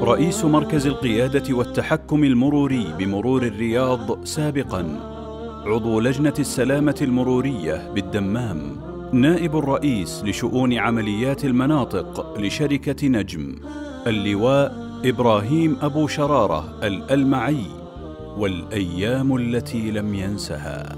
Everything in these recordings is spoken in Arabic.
رئيس مركز القيادة والتحكم المروري بمرور الرياض سابقاً، عضو لجنة السلامة المرورية بالدمام، نائب الرئيس لشؤون عمليات المناطق لشركة نجم، اللواء إبراهيم أبو شرارة الألمعي، والأيام التي لم ينسها.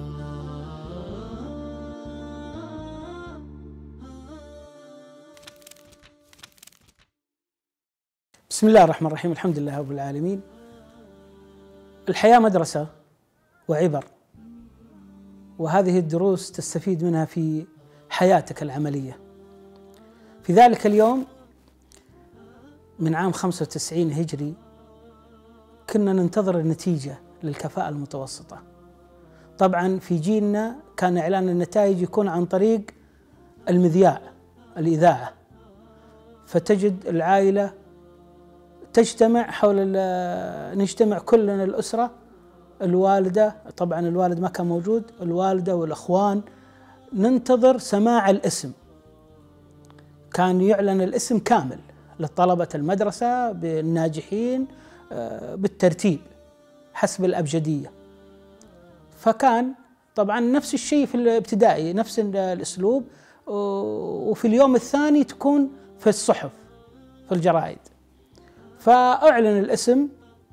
بسم الله الرحمن الرحيم. الحمد لله رب العالمين. الحياة مدرسة وعبر، وهذه الدروس تستفيد منها في حياتك العملية. في ذلك اليوم من عام 95 هجري كنا ننتظر النتيجة للكفاءة المتوسطة. طبعا في جيلنا كان إعلان النتائج يكون عن طريق المذياع، الإذاعة، فتجد العائلة تجتمع نجتمع كلنا الأسرة، الوالدة، طبعا الوالد ما كان موجود، الوالدة والأخوان، ننتظر سماع الاسم. كان يعلن الاسم كامل لطلبة المدرسة بالناجحين بالترتيب حسب الأبجدية. فكان طبعا نفس الشيء في الابتدائي، نفس الأسلوب، وفي اليوم الثاني تكون في الصحف في الجرائد. فأعلن الاسم،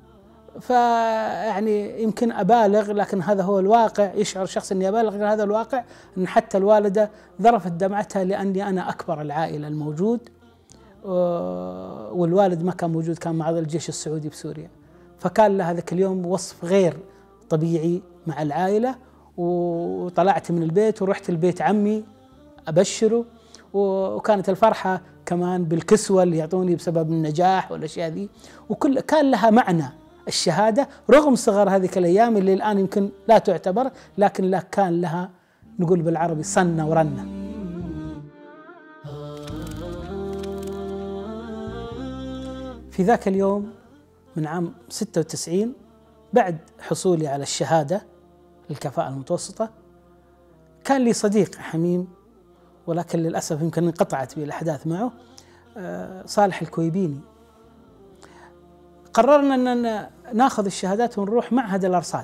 فيعني يمكن أبالغ لكن هذا هو الواقع، يشعر شخص أني أبالغ لكن هذا الواقع، أن حتى الوالدة ذرفت دمعتها لأني أنا أكبر العائلة الموجود، والوالد ما كان موجود، كان مع الجيش السعودي بسوريا. فكان له هذاك اليوم وصف غير طبيعي مع العائلة. وطلعت من البيت ورحت البيت عمي أبشره، وكانت الفرحة كمان بالكسوة اللي يعطوني بسبب النجاح والأشياء ذي، وكل كان لها معنى الشهادة رغم صغر هذه الأيام اللي الآن يمكن لا تعتبر، لكن لا كان لها نقول بالعربي صنة ورنة. في ذاك اليوم من عام 96 بعد حصولي على الشهادة للكفاءة المتوسطة كان لي صديق حميم، ولكن للأسف يمكن انقطعت بي الأحداث معه، صالح الكويبيني. قررنا أن ناخذ الشهادات ونروح معهد الأرصاد،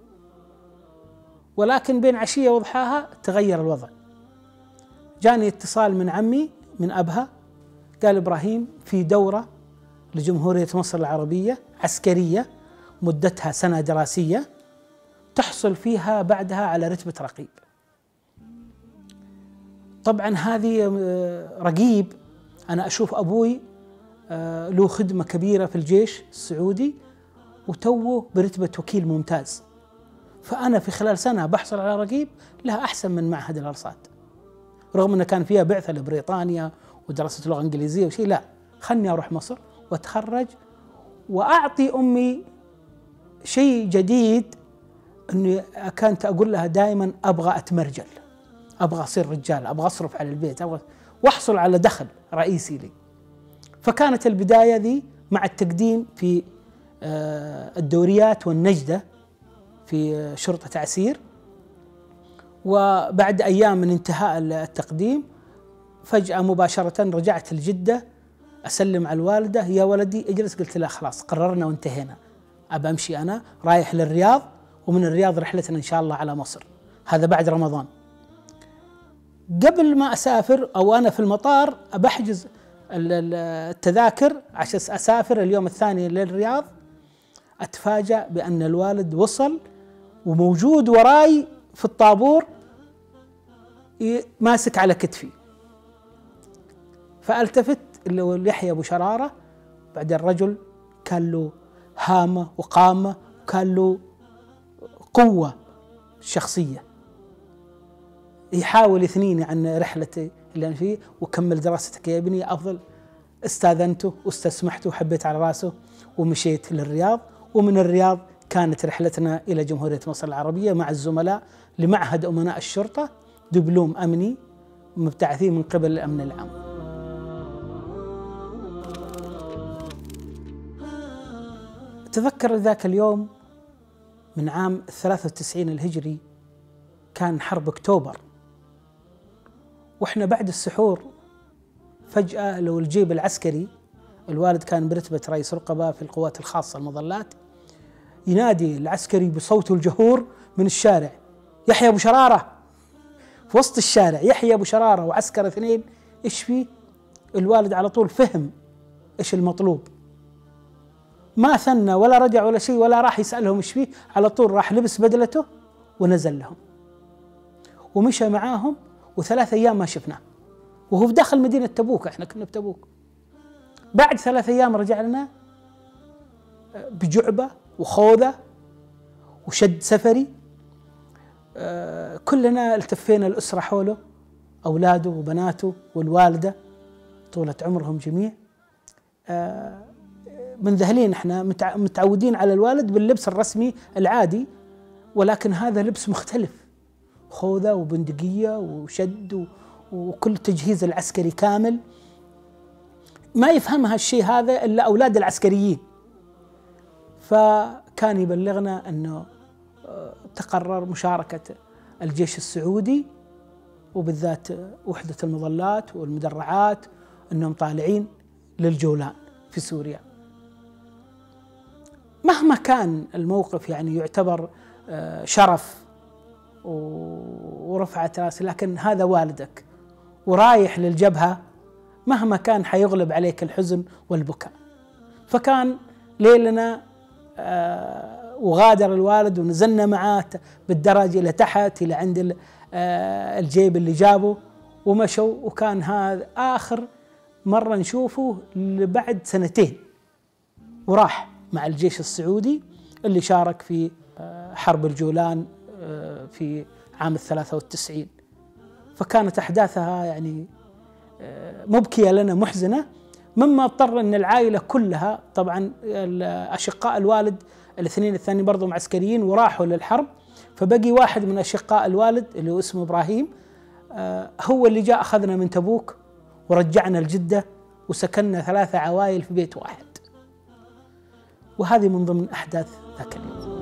ولكن بين عشية وضحاها تغير الوضع. جاني اتصال من عمي من أبها، قال إبراهيم في دورة لجمهورية مصر العربية عسكرية مدتها سنة دراسية تحصل فيها بعدها على رتبة رقيب. طبعا هذه رقيب، أنا أشوف أبوي له خدمة كبيرة في الجيش السعودي وتوه برتبة وكيل ممتاز، فأنا في خلال سنة بحصل على رقيب لها أحسن من معهد الأرصاد، رغم أنه كان فيها بعثة لبريطانيا ودراسة لغة إنجليزية وشيء. لا، خلني أروح مصر وأتخرج وأعطي أمي شيء جديد، أني كانت أقول لها دائما أبغى أتمرجل، أبغى أصير رجال، أبغى أصرف على البيت، وأحصل على دخل رئيسي لي. فكانت البداية ذي مع التقديم في الدوريات والنجدة في شرطة عسير. وبعد أيام من انتهاء التقديم فجأة مباشرة رجعت لجدة أسلم على الوالدة، يا ولدي اجلس. قلت لها خلاص قررنا وانتهينا، أبى أمشي، أنا رايح للرياض، ومن الرياض رحلتنا إن شاء الله على مصر. هذا بعد رمضان. قبل ما أسافر أو أنا في المطار أبحجز التذاكر عشان أسافر اليوم الثاني للرياض، أتفاجأ بأن الوالد وصل وموجود وراي في الطابور ماسك على كتفي. فالتفت اللي هو يحيى أبو شرارة. بعد الرجل كان له هامة وقامة وكان له قوة شخصية، يحاول يثنيني عن رحلتي اللي أنا فيه، وكمل دراستك يا ابني أفضل. استاذنته واستسمحته وحبيت على راسه ومشيت للرياض. ومن الرياض كانت رحلتنا إلى جمهورية مصر العربية مع الزملاء لمعهد أمناء الشرطة، دبلوم أمني مبتعثين من قبل الأمن العام. أتذكر ذاك اليوم من عام 93 الهجري، كان حرب أكتوبر، وإحنا بعد السحور فجأة لو الجيب العسكري الوالد كان برتبة رئيس رقبة في القوات الخاصة المظلات، ينادي العسكري بصوته الجهور من الشارع: يحيى أبو شرارة، في وسط الشارع يحيى أبو شرارة وعسكر اثنين، إيش فيه؟ الوالد على طول فهم إيش المطلوب، ما ثنى ولا رجع ولا شيء ولا راح يسألهم إيش فيه، على طول راح لبس بدلته ونزل لهم ومشى معاهم، و3 أيام ما شفناه، وهو في داخل مدينة تبوك، احنا كنا بتبوك. بعد 3 أيام رجع لنا بجعبة وخوذة وشد سفري. كلنا التفينا الأسرة حوله، أولاده وبناته والوالدة طولة عمرهم جميع. منذهلين، احنا متعودين على الوالد باللبس الرسمي العادي، ولكن هذا لبس مختلف، خوذة وبندقية وشد وكل التجهيز العسكري كامل. ما يفهم هالشيء هذا إلا أولاد العسكريين. فكان يبلغنا أنه تقرر مشاركة الجيش السعودي وبالذات وحدة المظلات والمدرعات، أنهم طالعين للجولان في سوريا. مهما كان الموقف يعني يعتبر شرف ورفعت راسي، لكن هذا والدك ورايح للجبهة، مهما كان حيغلب عليك الحزن والبكاء. فكان ليلنا وغادر الوالد ونزلنا معاه بالدرج إلى تحت إلى عند الجيب اللي جابه ومشوا. وكان هذا آخر مرة نشوفه بعد 2 سنين، وراح مع الجيش السعودي اللي شارك في حرب الجولان في عام 93. فكانت أحداثها يعني مبكية لنا، محزنة، مما اضطر أن العائلة كلها، طبعا أشقاء الوالد الاثنين الثانيين برضو عسكريين وراحوا للحرب، فبقي واحد من أشقاء الوالد اللي هو اسمه إبراهيم، هو اللي جاء أخذنا من تبوك ورجعنا لجدة، وسكننا 3 عوائل في بيت واحد. وهذه من ضمن أحداث ذاك اليوم.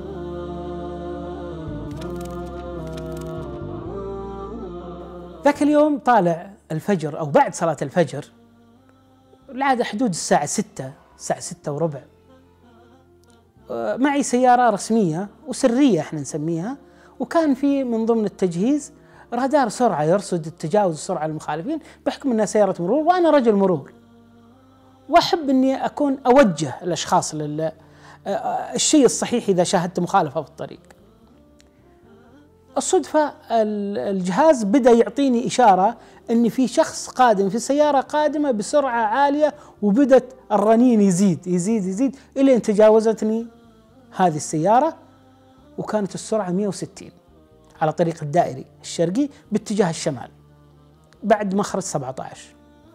ذاك اليوم طالع الفجر أو بعد صلاة الفجر، العادة حدود الساعة 6، الساعة 6:15، معي سيارة رسمية وسرية احنا نسميها، وكان في من ضمن التجهيز رادار سرعة يرصد التجاوز السرعة للمخالفين بحكم أنها سيارة مرور وأنا رجل مرور، وأحب أني أكون أوجه الأشخاص الشيء الصحيح إذا شاهدت مخالفة في الطريق. الصدفة الجهاز بدأ يعطيني إشارة أن في شخص قادم في سيارة قادمة بسرعة عالية، وبدت الرنين يزيد يزيد يزيد إلى أن تجاوزتني هذه السيارة، وكانت السرعة 160 على طريق الدائري الشرقي باتجاه الشمال بعد مخرج 17.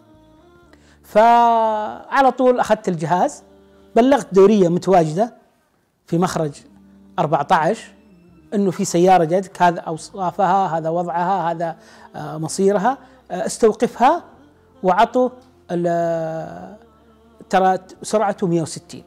فعلى طول أخذت الجهاز، بلغت دورية متواجدة في مخرج 14 أنه في سيارة جدك، هذا أوصافها، هذا وضعها، هذا مصيرها، استوقفها، وعطوا ترى سرعته 160.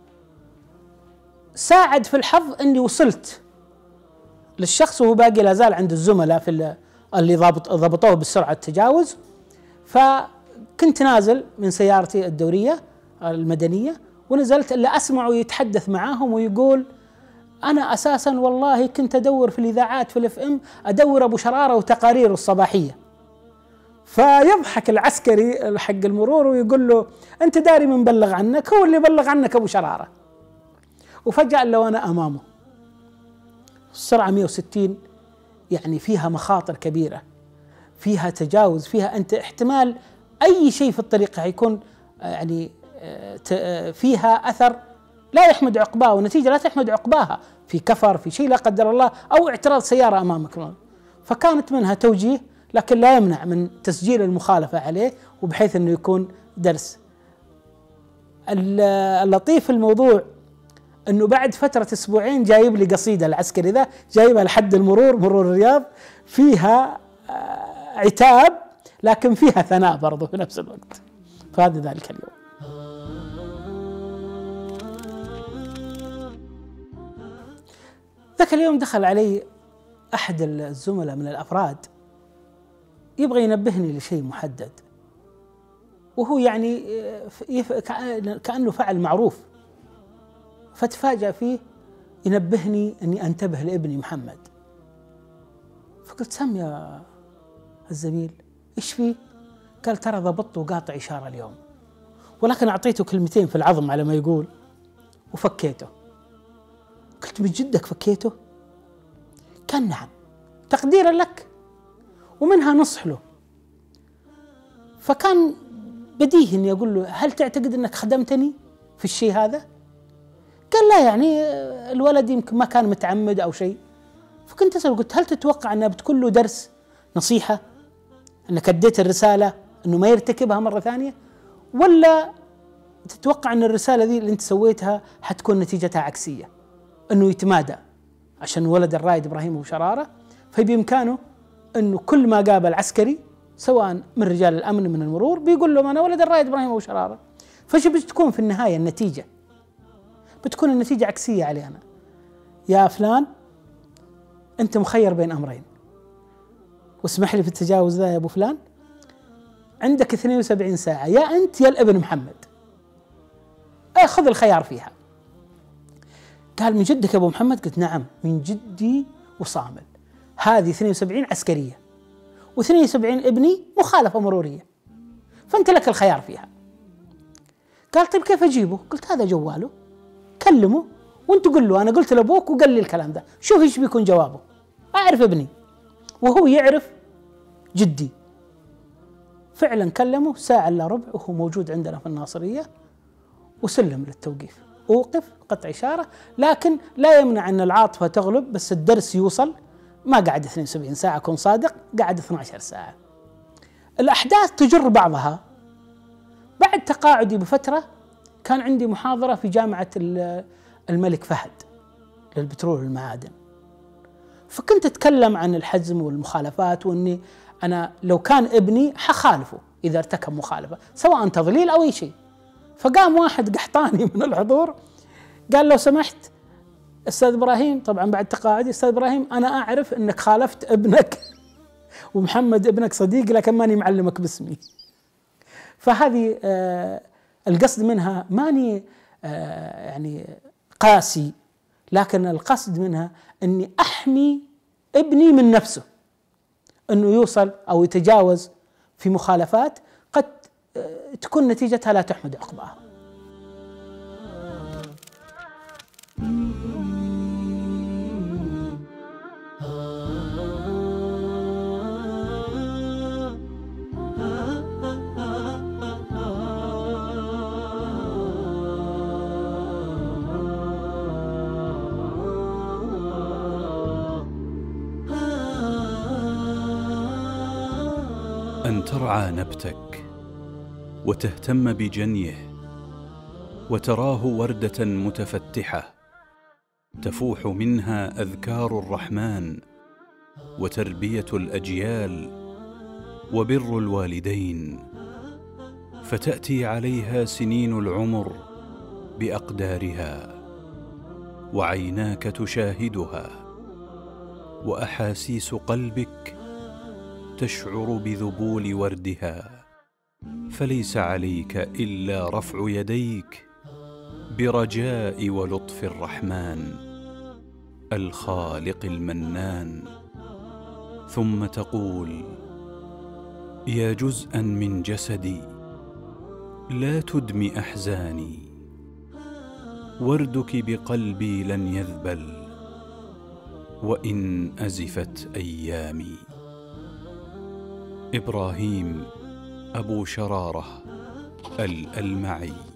ساعد في الحظ أني وصلت للشخص وهو باقي لا زال عند الزملاء في اللي ضبطوه بالسرعة التجاوز. فكنت نازل من سيارتي الدورية المدنية ونزلت إلا أسمعه يتحدث معاهم ويقول: أنا أساساً والله كنت أدور في الإذاعات في الFM، أدور أبو شرارة وتقاريره الصباحية. فيضحك العسكري حق المرور ويقول له: أنت داري من بلغ عنك؟ هو اللي بلغ عنك أبو شرارة. وفجأة لو أنا أمامه السرعة 160، يعني فيها مخاطر كبيرة، فيها تجاوز، فيها أنت احتمال أي شيء في الطريق هيكون يعني فيها أثر لا يحمد عقباه، ونتيجة لا تحمد عقباها في كفر، في شيء لا قدر الله، أو اعتراض سيارة أمامك. فكانت منها توجيه، لكن لا يمنع من تسجيل المخالفة عليه، وبحيث أنه يكون درس. اللطيف في الموضوع أنه بعد فترة 2 أسبوع جايب لي قصيدة العسكري ذا، جايبها لحد المرور، مرور الرياض، فيها عتاب لكن فيها ثناء برضو في نفس الوقت. فهذا ذلك اليوم. ذاك اليوم دخل علي أحد الزملاء من الأفراد يبغى ينبهني لشيء محدد، وهو يعني كأنه فعل معروف، فتفاجأ فيه ينبهني أني أنتبه لابني محمد. فقلت سم يا الزميل إيش فيه؟ قال ترى ضبطت وقاطع إشارة اليوم، ولكن أعطيته كلمتين في العظم على ما يقول وفكيته. قلت من جدك فكيته؟ كان نعم، تقديرا لك، ومنها نصح له. فكان بديهي اني اقول له هل تعتقد انك خدمتني في الشيء هذا؟ قال لا، يعني الولد يمكن ما كان متعمد او شيء. فكنت اسال قلت هل تتوقع انها بتكون له درس نصيحه انك اديت الرساله انه ما يرتكبها مره ثانيه، ولا تتوقع ان الرساله ذي اللي انت سويتها حتكون نتيجتها عكسيه، انه يتمادى عشان ولد الرائد ابراهيم ابو شراره، فبامكانه انه كل ما قابل عسكري سواء من رجال الامن من المرور بيقول لهم انا ولد الرائد ابراهيم ابو شراره. فش بتكون في النهايه النتيجه؟ بتكون النتيجه عكسيه علي انا. يا فلان انت مخير بين امرين، واسمح لي في التجاوز ذا يا ابو فلان، عندك 72 ساعه يا انت يا الابن محمد، خذ الخيار فيها. قال من جدك يا ابو محمد؟ قلت نعم من جدي وصامل، هذه 72 عسكريه و72 ابني مخالفه مروريه، فانت لك الخيار فيها. قال طيب كيف اجيبه؟ قلت هذا جواله، كلمه وانت قل له انا قلت لابوك وقال لي الكلام ده، شوف ايش بيكون جوابه. اعرف ابني وهو يعرف جدي. فعلا كلمه ساعه الا ربع وهو موجود عندنا في الناصريه، وسلم للتوقيف. اوقف قطع اشاره، لكن لا يمنع ان العاطفه تغلب، بس الدرس يوصل. ما قعد 72 ساعه، كن صادق، قعد 12 ساعه. الاحداث تجر بعضها. بعد تقاعدي بفتره كان عندي محاضره في جامعه الملك فهد للبترول والمعادن، فكنت اتكلم عن الحزم والمخالفات، واني انا لو كان ابني حخالفه اذا ارتكب مخالفه سواء تضليل او اي شيء. فقام واحد قحطاني من الحضور قال لو سمحت استاذ ابراهيم، طبعا بعد تقاعدي، استاذ ابراهيم انا اعرف انك خالفت ابنك ومحمد ابنك صديق، لكن ماني معلمك باسمي. فهذه القصد منها ماني يعني قاسي، لكن القصد منها اني احمي ابني من نفسه، انه يوصل او يتجاوز في مخالفات قد تكون نتيجتها لا تحمد عقباها. أن ترعى نبتك وتهتم بجنيه وتراه وردة متفتحة تفوح منها أذكار الرحمن وتربية الأجيال وبر الوالدين، فتأتي عليها سنين العمر بأقدارها، وعيناك تشاهدها، وأحاسيس قلبك تشعر بذبول وردها، فليس عليك إلا رفع يديك برجاء ولطف الرحمن الخالق المنان، ثم تقول يا جزءا من جسدي لا تدمي أحزاني، وردك بقلبي لن يذبل وإن أزفت أيامي. إبراهيم أبو شرارة الألمعي.